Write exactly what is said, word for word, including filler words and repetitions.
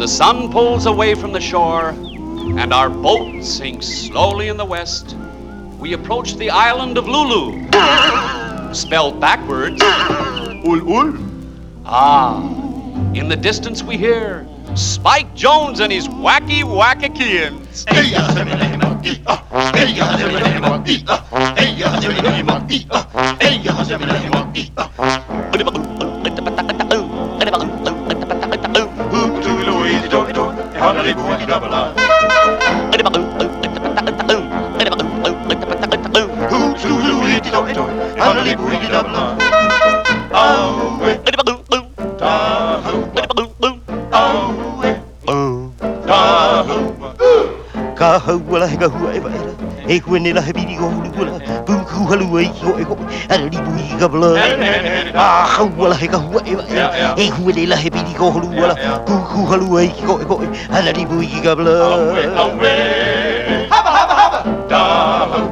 The sun pulls away from the shore, and our boat sinks slowly in the west. We approach the island of Lulu, spelled backwards, Ul Ul. Ah, in the distance we hear Spike Jones and his wacky wackakians. Ka hau he ka hua e waera e koe ne lahe piri ko hulu kula puku halu e ko e ko ara li bui ka bla a hau he ka hua e waera e koe ne lahe piri ko hulu kula puku halu e ko e ko ara li bui ka bla Haba haba haba da